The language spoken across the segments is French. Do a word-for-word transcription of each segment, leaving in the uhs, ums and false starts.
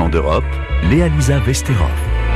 Accent d'Europe, Léa-Lisa Vesterov.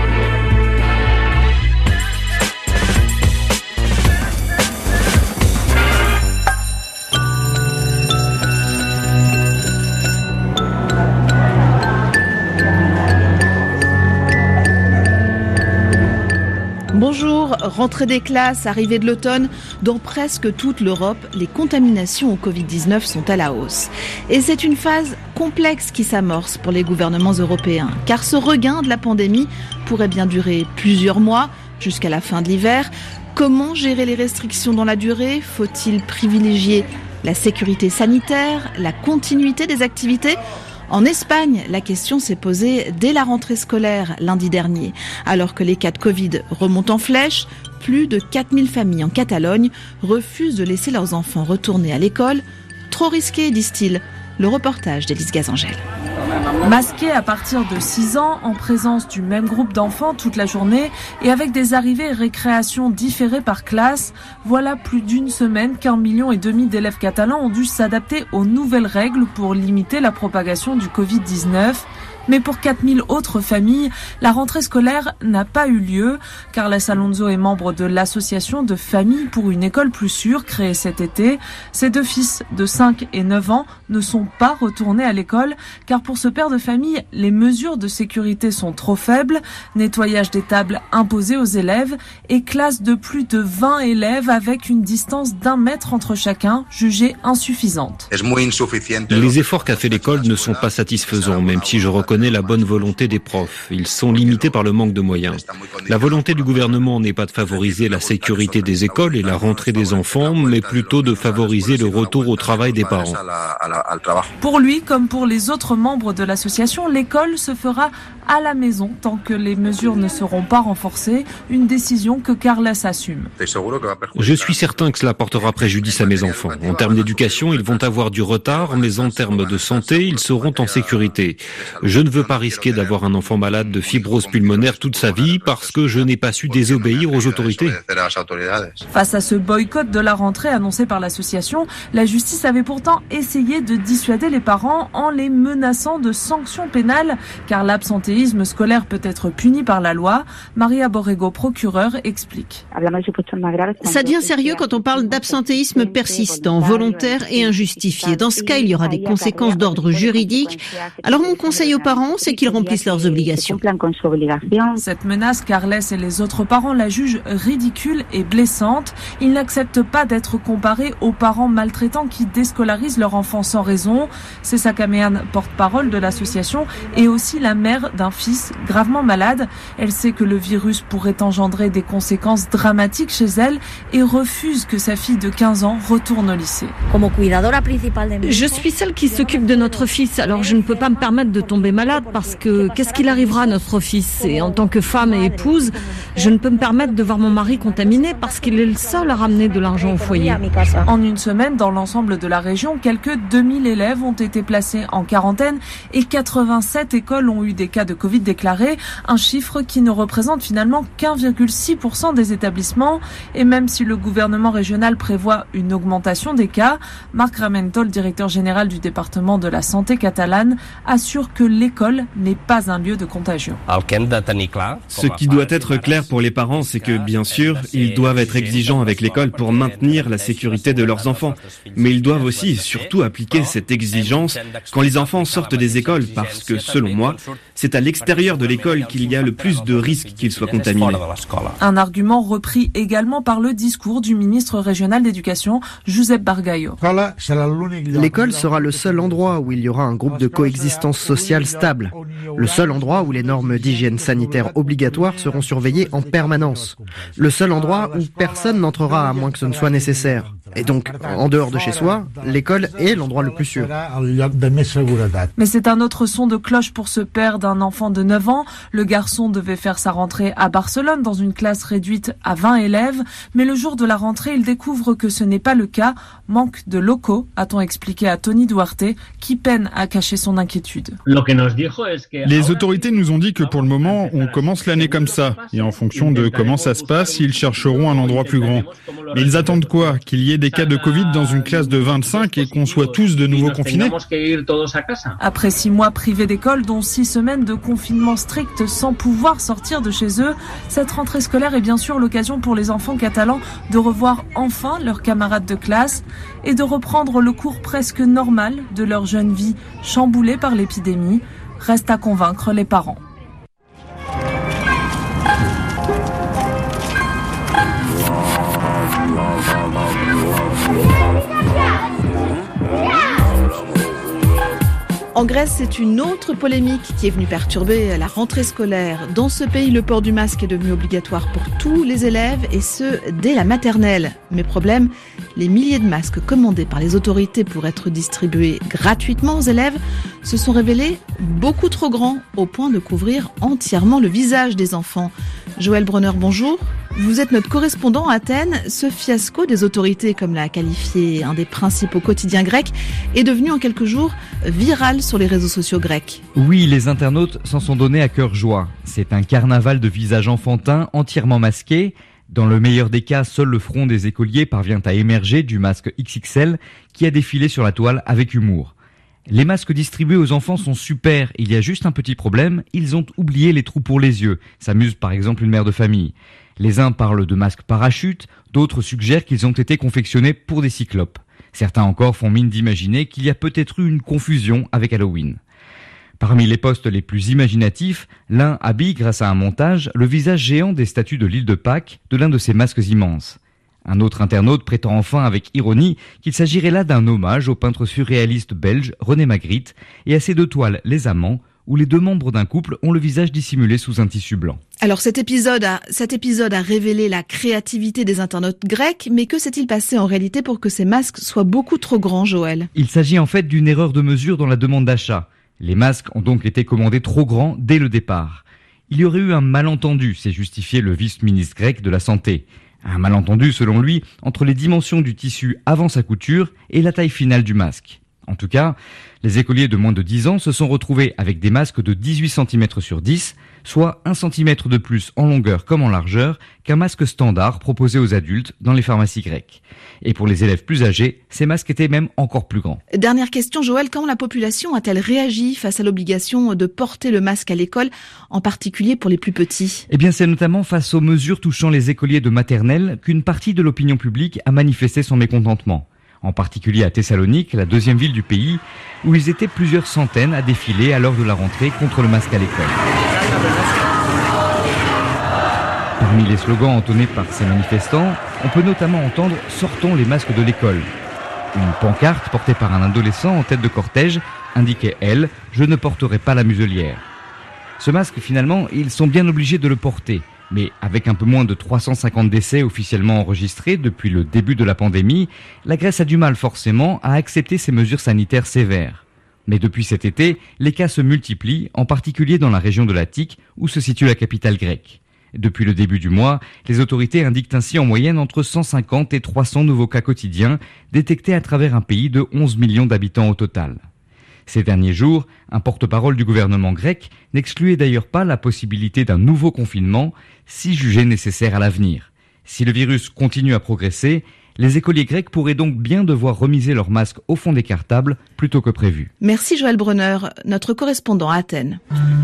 Bonjour, rentrée des classes, arrivée de l'automne, dans presque toute l'Europe, les contaminations au covid dix-neuf sont à la hausse. Et c'est une phase complexe qui s'amorce pour les gouvernements européens, car ce regain de la pandémie pourrait bien durer plusieurs mois, jusqu'à la fin de l'hiver. Comment gérer les restrictions dans la durée ? Faut-il privilégier la sécurité sanitaire, la continuité des activités ? En Espagne, la question s'est posée dès la rentrée scolaire lundi dernier. Alors que les cas de Covid remontent en flèche, plus de quatre mille familles en Catalogne refusent de laisser leurs enfants retourner à l'école. Trop risqué, disent-ils. Le reportage d'Élise Gazangel. Masqués à partir de six ans, en présence du même groupe d'enfants toute la journée et avec des arrivées et récréations différées par classe, voilà plus d'une semaine qu'un million et demi d'élèves catalans ont dû s'adapter aux nouvelles règles pour limiter la propagation du covid dix-neuf. Mais pour quatre mille autres familles, la rentrée scolaire n'a pas eu lieu. Carles Alonso est membre de l'association de familles pour une école plus sûre créée cet été. Ses deux fils de cinq et neuf ans ne sont pas retournés à l'école car pour ce père de famille, les mesures de sécurité sont trop faibles. Nettoyage des tables imposé aux élèves et classe de plus de vingt élèves avec une distance d'un mètre entre chacun jugée insuffisante. Les efforts qu'a fait l'école ne sont pas satisfaisants, même si je reconnais la bonne volonté des profs. Ils sont limités par le manque de moyens. La volonté du gouvernement n'est pas de favoriser la sécurité des écoles et la rentrée des enfants, mais plutôt de favoriser le retour au travail des parents. Pour lui, comme pour les autres membres de l'association, l'école se fera à la maison tant que les mesures ne seront pas renforcées, une décision que Carles assume. Je suis certain que cela portera préjudice à mes enfants. En termes d'éducation, ils vont avoir du retard, mais en termes de santé, ils seront en sécurité. Je ne veux pas risquer d'avoir un enfant malade de fibrose pulmonaire toute sa vie parce que je n'ai pas su désobéir aux autorités. Face à ce boycott de la rentrée annoncé par l'association, la justice avait pourtant essayé de dissuader les parents en les menaçant de sanctions pénales, car l'absentéisme scolaire peut être puni par la loi. Maria Borrego, procureure, explique. Ça devient sérieux quand on parle d'absentéisme persistant, volontaire et injustifié. Dans ce cas, il y aura des conséquences d'ordre juridique. Alors mon conseil aux parents, c'est qu'ils remplissent leurs obligations. Cette menace, Carles et les autres parents la jugent ridicule et blessante. Ils n'acceptent pas d'être comparés aux parents maltraitants qui déscolarisent leur enfant sans raison. C'est Sakamean, porte-parole de l'association, et aussi la mère d'un fils gravement malade. Elle sait que le virus pourrait engendrer des conséquences dramatiques chez elle et refuse que sa fille de quinze ans retourne au lycée. Je suis celle qui s'occupe de notre fils, alors je ne peux pas me permettre de tomber malade parce que qu'est-ce qu'il arrivera à notre fils ? Et en tant que femme et épouse, je ne peux me permettre de voir mon mari contaminé parce qu'il est le seul à ramener de l'argent au foyer. En une semaine, dans l'ensemble de la région, quelques deux mille élèves ont été placés en quarantaine et quatre-vingt-sept écoles ont eu des cas de Covid déclarés, un chiffre qui ne représente finalement qu'un virgule six pour cent des établissements. Et même si le gouvernement régional prévoit une augmentation des cas, Marc Ramentol, directeur général du département de la santé catalane, assure que l'école n'est pas un lieu de contagion. Ce qui doit être clair pour les parents, c'est que, bien sûr, ils doivent être exigeants avec l'école pour maintenir la sécurité de leurs enfants. Mais ils doivent aussi et surtout appliquer cette exigence quand les enfants sortent des écoles, parce que, selon moi, c'est à l'extérieur de l'école qu'il y a le plus de risques qu'ils soient contaminés. Un argument repris également par le discours du ministre régional d'éducation, Josep Bargallo. L'école sera le seul endroit où il y aura un groupe de coexistence sociale stable. Le seul endroit où les normes d'hygiène sanitaire obligatoires seront surveillées en permanence. Le seul endroit où personne n'entrera à moins que ce ne soit nécessaire. Et donc, en dehors de chez soi, l'école est l'endroit le plus sûr. Mais c'est un autre son de cloche pour ce père d'un enfant de neuf ans. Le garçon devait faire sa rentrée à Barcelone dans une classe réduite à vingt élèves. Mais le jour de la rentrée, il découvre que ce n'est pas le cas. Manque de locaux, a-t-on expliqué à Tony Duarte, qui peine à cacher son inquiétude. Les autorités nous ont dit que pour le moment, on commence l'année comme ça. Et en fonction de comment ça se passe, ils chercheront un endroit plus grand. Mais ils attendent quoi ? Qu'il y ait ait des cas de Covid dans une classe de vingt-cinq et qu'on soit tous de nouveau confinés. Après six mois privés d'école, dont six semaines de confinement strict sans pouvoir sortir de chez eux, cette rentrée scolaire est bien sûr l'occasion pour les enfants catalans de revoir enfin leurs camarades de classe et de reprendre le cours presque normal de leur jeune vie chamboulée par l'épidémie. Reste à convaincre les parents. En Grèce, c'est une autre polémique qui est venue perturber la rentrée scolaire. Dans ce pays, le port du masque est devenu obligatoire pour tous les élèves, et ce, dès la maternelle. Mais problème, les milliers de masques commandés par les autorités pour être distribués gratuitement aux élèves se sont révélés beaucoup trop grands, au point de couvrir entièrement le visage des enfants. Joël Brunner, bonjour. Vous êtes notre correspondant à Athènes. Ce fiasco des autorités, comme l'a qualifié un des principaux quotidiens grecs, est devenu en quelques jours viral sur les réseaux sociaux grecs. Oui, les internautes s'en sont donnés à cœur joie. C'est un carnaval de visages enfantins entièrement masqués. Dans le meilleur des cas, seul le front des écoliers parvient à émerger du masque X X L qui a défilé sur la toile avec humour. Les masques distribués aux enfants sont super, il y a juste un petit problème, ils ont oublié les trous pour les yeux, s'amuse par exemple une mère de famille. Les uns parlent de masques parachutes, d'autres suggèrent qu'ils ont été confectionnés pour des cyclopes. Certains encore font mine d'imaginer qu'il y a peut-être eu une confusion avec Halloween. Parmi les posts les plus imaginatifs, l'un habille grâce à un montage le visage géant des statues de l'île de Pâques de l'un de ces masques immenses. Un autre internaute prétend enfin avec ironie qu'il s'agirait là d'un hommage au peintre surréaliste belge René Magritte et à ses deux toiles Les Amants, où les deux membres d'un couple ont le visage dissimulé sous un tissu blanc. Alors cet épisode a, cet épisode a révélé la créativité des internautes grecs, mais que s'est-il passé en réalité pour que ces masques soient beaucoup trop grands, Joël ? Il s'agit en fait d'une erreur de mesure dans la demande d'achat. Les masques ont donc été commandés trop grands dès le départ. Il y aurait eu un malentendu, s'est justifié le vice-ministre grec de la Santé. Un malentendu, selon lui, entre les dimensions du tissu avant sa couture et la taille finale du masque. En tout cas, les écoliers de moins de dix ans se sont retrouvés avec des masques de dix-huit centimètres sur dix, soit un centimètre de plus en longueur comme en largeur qu'un masque standard proposé aux adultes dans les pharmacies grecques. Et pour les élèves plus âgés, ces masques étaient même encore plus grands. Dernière question, Joël, comment la population a-t-elle réagi face à l'obligation de porter le masque à l'école, en particulier pour les plus petits ? Eh bien, c'est notamment face aux mesures touchant les écoliers de maternelle qu'une partie de l'opinion publique a manifesté son mécontentement. En particulier à Thessalonique, la deuxième ville du pays, où ils étaient plusieurs centaines à défiler à l'heure de la rentrée contre le masque à l'école. Parmi les slogans entonnés par ces manifestants, on peut notamment entendre « Sortons les masques de l'école ». Une pancarte portée par un adolescent en tête de cortège indiquait « Elle, je ne porterai pas la muselière ». Ce masque, finalement, ils sont bien obligés de le porter. Mais avec un peu moins de trois cent cinquante décès officiellement enregistrés depuis le début de la pandémie, la Grèce a du mal forcément à accepter ces mesures sanitaires sévères. Mais depuis cet été, les cas se multiplient, en particulier dans la région de l'Attique, où se situe la capitale grecque. Depuis le début du mois, les autorités indiquent ainsi en moyenne entre cent cinquante et trois cents nouveaux cas quotidiens, détectés à travers un pays de onze millions d'habitants au total. Ces derniers jours, un porte-parole du gouvernement grec n'excluait d'ailleurs pas la possibilité d'un nouveau confinement, si jugé nécessaire à l'avenir. Si le virus continue à progresser, les écoliers grecs pourraient donc bien devoir remiser leurs masques au fond des cartables plutôt que prévu. Merci Joël Brunner, notre correspondant à Athènes.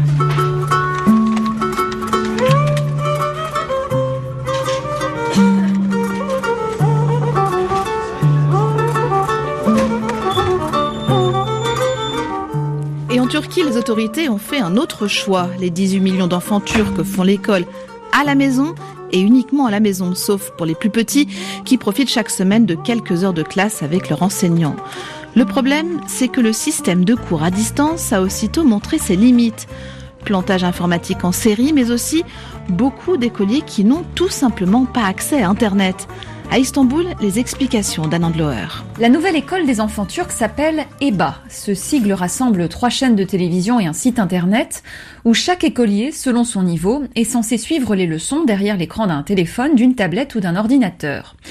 En Turquie, les autorités ont fait un autre choix. Les dix-huit millions d'enfants turcs font l'école à la maison et uniquement à la maison, sauf pour les plus petits qui profitent chaque semaine de quelques heures de classe avec leur enseignant. Le problème, c'est que le système de cours à distance a aussitôt montré ses limites. Plantage informatique en série, mais aussi beaucoup d'écoliers qui n'ont tout simplement pas accès à Internet. À Istanbul, les explications d'Anand Loher. La nouvelle école des enfants turcs s'appelle EBA. Ce sigle rassemble trois chaînes de télévision et un site internet où chaque écolier, selon son niveau, est censé suivre les leçons derrière l'écran d'un téléphone, d'une tablette ou d'un ordinateur.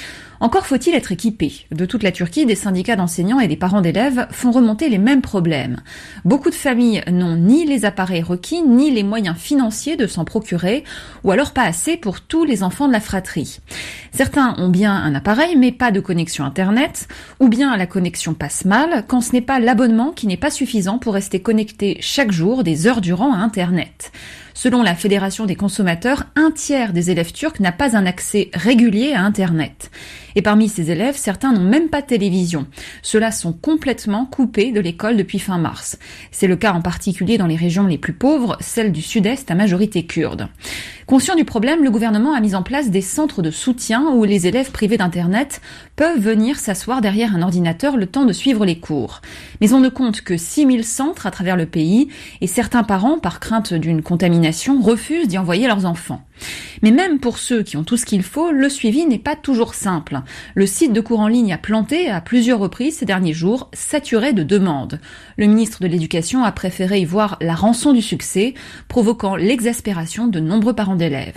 Encore faut-il être équipé. De toute la Turquie, des syndicats d'enseignants et des parents d'élèves font remonter les mêmes problèmes. Beaucoup de familles n'ont ni les appareils requis, ni les moyens financiers de s'en procurer, ou alors pas assez pour tous les enfants de la fratrie. Certains ont bien un appareil, mais pas de connexion Internet, ou bien la connexion passe mal, quand ce n'est pas l'abonnement qui n'est pas suffisant pour rester connecté chaque jour des heures durant à Internet. Selon la Fédération des consommateurs, un tiers des élèves turcs n'a pas un accès régulier à Internet. Et parmi ces élèves, certains n'ont même pas de télévision. Ceux-là sont complètement coupés de l'école depuis fin mars. C'est le cas en particulier dans les régions les plus pauvres, celles du sud-est à majorité kurde. Conscient du problème, le gouvernement a mis en place des centres de soutien où les élèves privés d'Internet peuvent venir s'asseoir derrière un ordinateur le temps de suivre les cours. Mais on ne compte que six mille centres à travers le pays et certains parents, par crainte d'une contamination, refusent d'y envoyer leurs enfants. Mais même pour ceux qui ont tout ce qu'il faut, le suivi n'est pas toujours simple. Le site de cours en ligne a planté à plusieurs reprises ces derniers jours, saturé de demandes. Le ministre de l'Éducation a préféré y voir la rançon du succès, provoquant l'exaspération de nombreux parents d'élèves.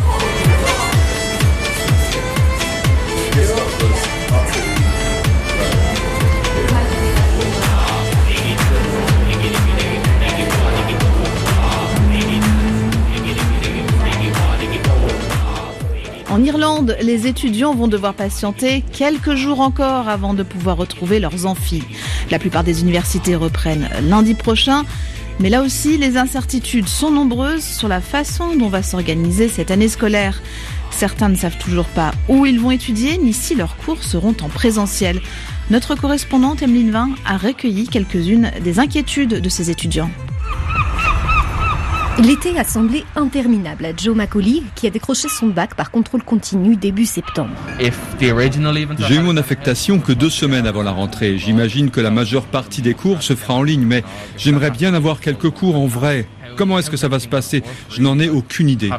En Irlande, les étudiants vont devoir patienter quelques jours encore avant de pouvoir retrouver leurs amphis. La plupart des universités reprennent lundi prochain, mais là aussi, les incertitudes sont nombreuses sur la façon dont va s'organiser cette année scolaire. Certains ne savent toujours pas où ils vont étudier, ni si leurs cours seront en présentiel. Notre correspondante Emeline Vin a recueilli quelques-unes des inquiétudes de ces étudiants. L'été a semblé interminable à Joe Macaulay, qui a décroché son bac par contrôle continu début septembre. J'ai eu mon affectation que deux semaines avant la rentrée. J'imagine que la majeure partie des cours se fera en ligne, mais j'aimerais bien avoir quelques cours en vrai. Comment est-ce que ça va se passer ? Je n'en ai aucune idée.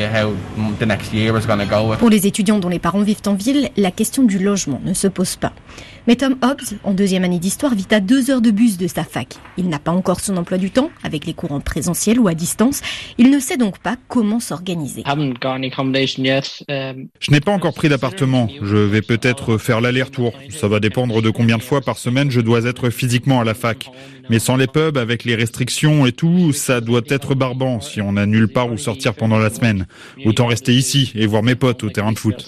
Pour les étudiants dont les parents vivent en ville, la question du logement ne se pose pas. Mais Tom Hobbs, en deuxième année d'histoire, vit à deux heures de bus de sa fac. Il n'a pas encore son emploi du temps, avec les cours en présentiel ou à distance. Il ne sait donc pas comment s'organiser. Je n'ai pas encore pris d'appartement. Je vais peut-être faire l'aller-retour. Ça va dépendre de combien de fois par semaine je dois être physiquement à la fac. Mais sans les pubs, avec les restrictions et tout, ça doit être barbant si on n'a nulle part où sortir pendant la semaine. Autant rester ici et voir mes potes au terrain de foot.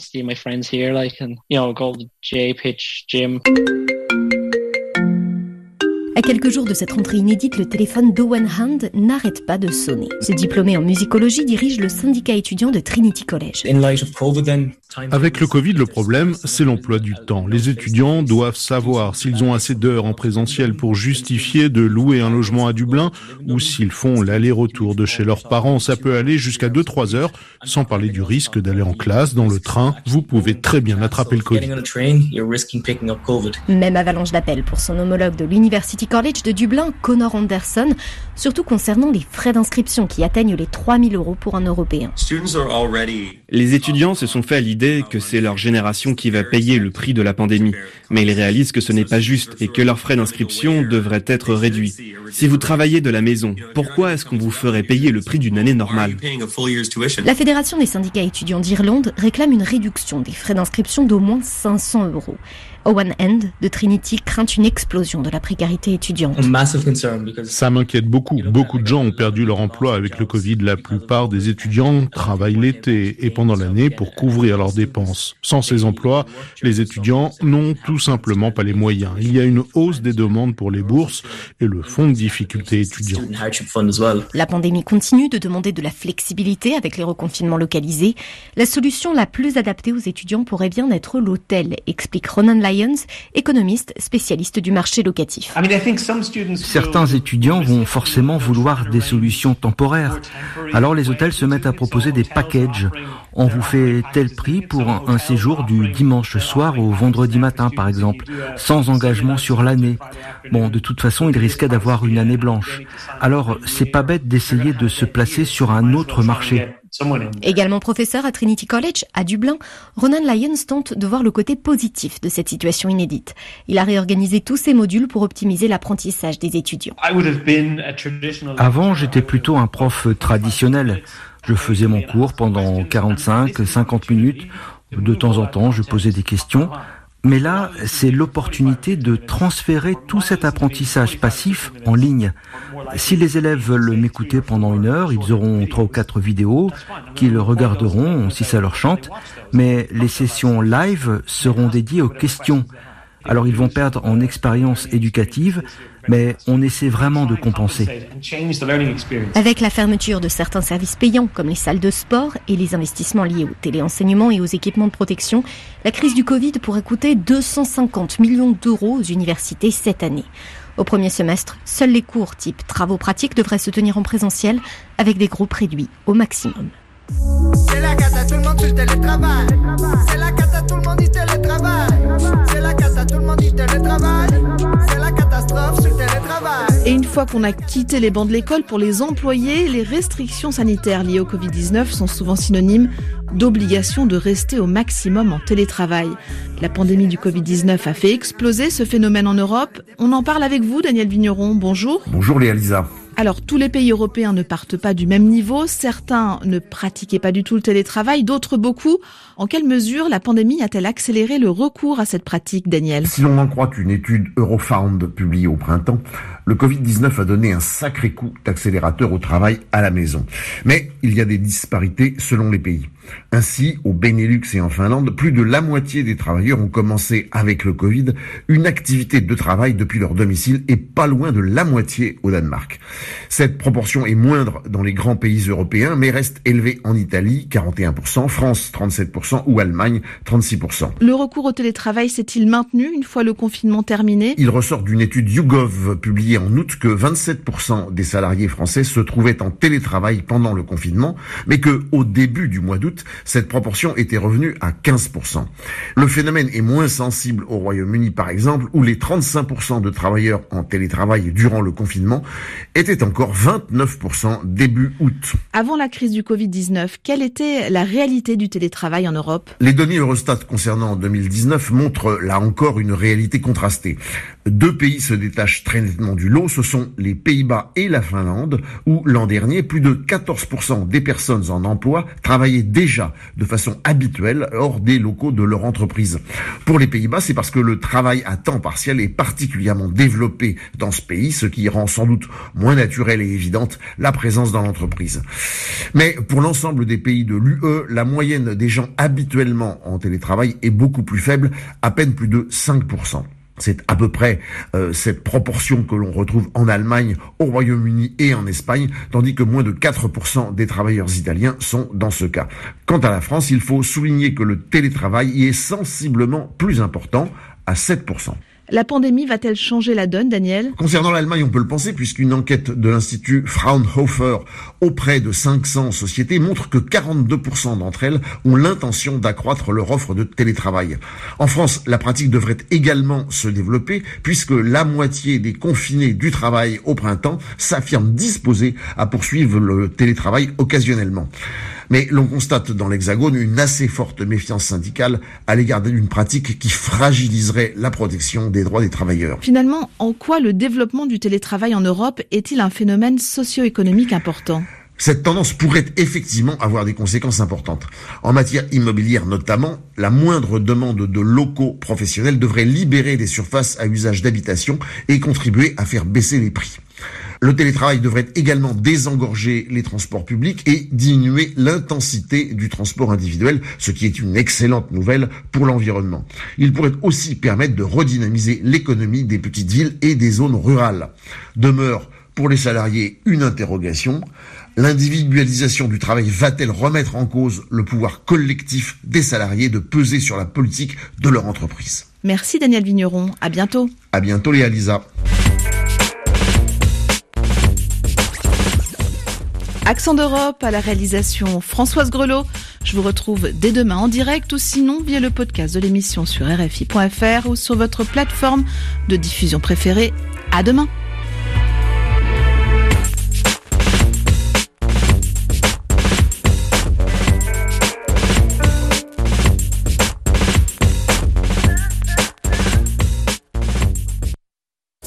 À quelques jours de cette rentrée inédite, le téléphone d'Owen Hand n'arrête pas de sonner. Ce diplômé en musicologie dirige le syndicat étudiant de Trinity College. Avec le Covid, le problème, c'est l'emploi du temps. Les étudiants doivent savoir s'ils ont assez d'heures en présentiel pour justifier de louer un logement à Dublin ou s'ils font l'aller-retour de chez leurs parents. Ça peut aller jusqu'à deux à trois heures, sans parler du risque d'aller en classe, dans le train. Vous pouvez très bien attraper le Covid. Même avalanche d'appels pour son homologue de l'University College de Dublin, Connor Anderson, surtout concernant les frais d'inscription qui atteignent les trois mille euros pour un Européen. Les étudiants se sont fait à l'idée que c'est leur génération qui va payer le prix de la pandémie, mais ils réalisent que ce n'est pas juste et que leurs frais d'inscription devraient être réduits. Si vous travaillez de la maison, pourquoi est-ce qu'on vous ferait payer le prix d'une année normale ? La Fédération des syndicats étudiants d'Irlande réclame une réduction des frais d'inscription d'au moins cinq cents euros. Owen Hand de Trinity craint une explosion de la précarité étudiante. Ça m'inquiète beaucoup. Beaucoup de gens ont perdu leur emploi avec le Covid. La plupart des étudiants travaillent l'été et pendant l'année pour couvrir leurs dépenses. Sans ces emplois, les étudiants n'ont tout simplement pas les moyens. Il y a une hausse des demandes pour les bourses et le fonds de difficultés étudiants. La pandémie continue de demander de la flexibilité avec les reconfinements localisés. La solution la plus adaptée aux étudiants pourrait bien être l'hôtel, explique Ronan Lyons, économiste spécialiste du marché locatif. Certains étudiants vont forcément vouloir des solutions temporaires. Alors les hôtels se mettent à proposer des packages. On vous fait tel prix pour un séjour du dimanche soir au vendredi matin, par exemple, sans engagement sur l'année. Bon, de toute façon, ils risquaient d'avoir une année blanche. Alors, c'est pas bête d'essayer de se placer sur un autre marché. Également professeur à Trinity College, à Dublin, Ronan Lyons tente de voir le côté positif de cette situation inédite. Il a réorganisé tous ses modules pour optimiser l'apprentissage des étudiants. Avant, j'étais plutôt un prof traditionnel. Je faisais mon cours pendant quarante-cinq à cinquante minutes. De temps en temps, je posais des questions. Mais là, c'est l'opportunité de transférer tout cet apprentissage passif en ligne. Si les élèves veulent m'écouter pendant une heure, ils auront trois ou quatre vidéos qu'ils regarderont si ça leur chante. Mais les sessions live seront dédiées aux questions. Alors ils vont perdre en expérience éducative, mais on essaie vraiment de compenser. Avec la fermeture de certains services payants comme les salles de sport et les investissements liés au téléenseignement et aux équipements de protection, la crise du Covid pourrait coûter deux cent cinquante millions d'euros aux universités cette année. Au premier semestre, seuls les cours type travaux pratiques devraient se tenir en présentiel avec des groupes réduits au maximum. C'est la cata, tout le monde sur le télétravail. C'est la cata, tout le monde dit télétravail. C'est la cata, tout le monde dit télétravail. C'est la catastrophe sur le télétravail. Et une fois qu'on a quitté les bancs de l'école, pour les employés, les restrictions sanitaires liées au covid dix-neuf sont souvent synonymes d'obligation de rester au maximum en télétravail. La pandémie du covid dix-neuf a fait exploser ce phénomène en Europe. On en parle avec vous, Daniel Vigneron. Bonjour. Bonjour Léa Lisa. Alors, tous les pays européens ne partent pas du même niveau. Certains ne pratiquaient pas du tout le télétravail, d'autres beaucoup. En quelle mesure la pandémie a-t-elle accéléré le recours à cette pratique, Daniel ? Si l'on en croit une étude Eurofound publiée au printemps, le covid dix-neuf a donné un sacré coup d'accélérateur au travail à la maison. Mais il y a des disparités selon les pays. Ainsi, au Benelux et en Finlande, plus de la moitié des travailleurs ont commencé avec le Covid une activité de travail depuis leur domicile et pas loin de la moitié au Danemark. Cette proportion est moindre dans les grands pays européens, mais reste élevée en Italie, quarante et un pour cent, France, trente-sept pour cent ou Allemagne, trente-six pour cent. Le recours au télétravail s'est-il maintenu une fois le confinement terminé ? Il ressort d'une étude YouGov publiée en août que vingt-sept pour cent des salariés français se trouvaient en télétravail pendant le confinement, mais que au début du mois d'août, cette proportion était revenue à quinze pour cent. Le phénomène est moins sensible au Royaume-Uni par exemple, où les trente-cinq pour cent de travailleurs en télétravail durant le confinement étaient encore vingt-neuf pour cent début août. Avant la crise du covid dix-neuf, quelle était la réalité du télétravail en Europe ? Les données Eurostat concernant deux mille dix-neuf montrent là encore une réalité contrastée. Deux pays se détachent très nettement du lot, ce sont les Pays-Bas et la Finlande, où l'an dernier, plus de quatorze pour cent des personnes en emploi travaillaient déjà de façon habituelle hors des locaux de leur entreprise. Pour les Pays-Bas, c'est parce que le travail à temps partiel est particulièrement développé dans ce pays, ce qui rend sans doute moins naturelle et évidente la présence dans l'entreprise. Mais pour l'ensemble des pays de l'U E, la moyenne des gens habituellement en télétravail est beaucoup plus faible, à peine plus de cinq pour cent. C'est à peu près euh, cette proportion que l'on retrouve en Allemagne, au Royaume-Uni et en Espagne, tandis que moins de quatre pour cent des travailleurs italiens sont dans ce cas. Quant à la France, il faut souligner que le télétravail y est sensiblement plus important, à sept pour cent. La pandémie va-t-elle changer la donne, Daniel ? Concernant l'Allemagne, on peut le penser, puisqu'une enquête de l'Institut Fraunhofer auprès de cinq cents sociétés montre que quarante-deux pour cent d'entre elles ont l'intention d'accroître leur offre de télétravail. En France, la pratique devrait également se développer, puisque la moitié des confinés du travail au printemps s'affirment disposés à poursuivre le télétravail occasionnellement. Mais l'on constate dans l'Hexagone une assez forte méfiance syndicale à l'égard d'une pratique qui fragiliserait la protection des droits des travailleurs. Finalement, en quoi le développement du télétravail en Europe est-il un phénomène socio-économique important ? Cette tendance pourrait effectivement avoir des conséquences importantes. En matière immobilière notamment, la moindre demande de locaux professionnels devrait libérer des surfaces à usage d'habitation et contribuer à faire baisser les prix. Le télétravail devrait également désengorger les transports publics et diminuer l'intensité du transport individuel, ce qui est une excellente nouvelle pour l'environnement. Il pourrait aussi permettre de redynamiser l'économie des petites villes et des zones rurales. Demeure pour les salariés une interrogation. L'individualisation du travail va-t-elle remettre en cause le pouvoir collectif des salariés de peser sur la politique de leur entreprise ? Merci Daniel Vigneron, à bientôt. À bientôt Léa Lisa. Accent d'Europe à la réalisation Françoise Grelot. Je vous retrouve dès demain en direct ou sinon via le podcast de l'émission sur R F I point F R ou sur votre plateforme de diffusion préférée. À demain.